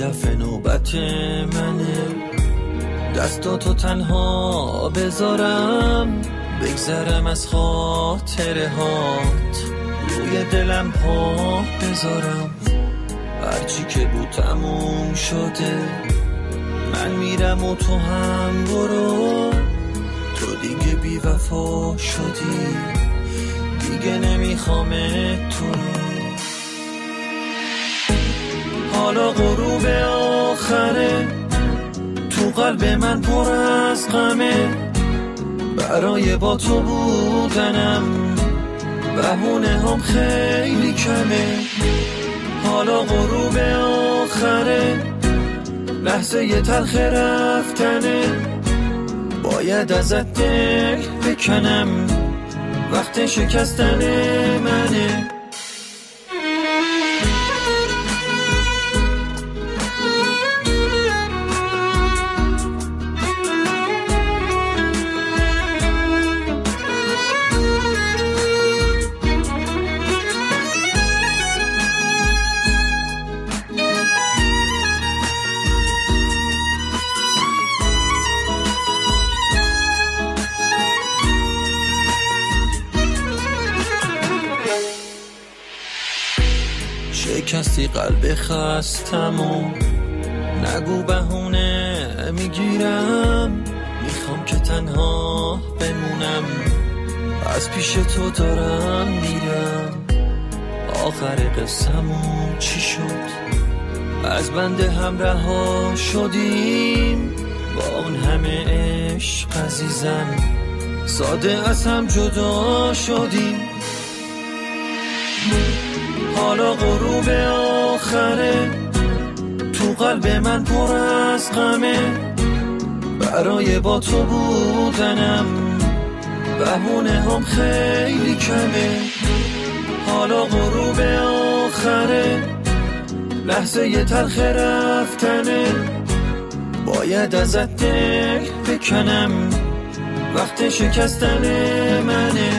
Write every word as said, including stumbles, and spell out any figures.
دفعه نوبت منه، دستاتو تنها بذارم، بگذرم از خاطره هات، روی دلم پا بذارم. هرچی که بود تموم شده، من میرم و تو هم برو. تو دیگه بی وفا شدی، دیگه نمیخوام تو رو. حالا غروب آخره، تو قلب من پر از غمه، برای با تو بودنم بهونه هم خیلی کمه. حالا غروب آخره، لحظه ی تلخ رفتنه، باید ازت دل بکنم، وقت شکستن منه. شکستی قلب خستم و نگو بهونه میگیرم، میخوام که تنها بمونم، از پیش تو دارم میرم. آخر قصه‌مون چی شد؟ از بنده هم رها شدیم، با اون همه عشق عزیزم، ساده از هم جدا شدیم. حالا غروب آخره، تو قلب من پر از غمه، برای با تو بودنم بهونه هم خیلی کمه. حالا غروب آخره، لحظه ی تلخ رفتنه، باید ازت دل بکنم، وقت شکستن منه.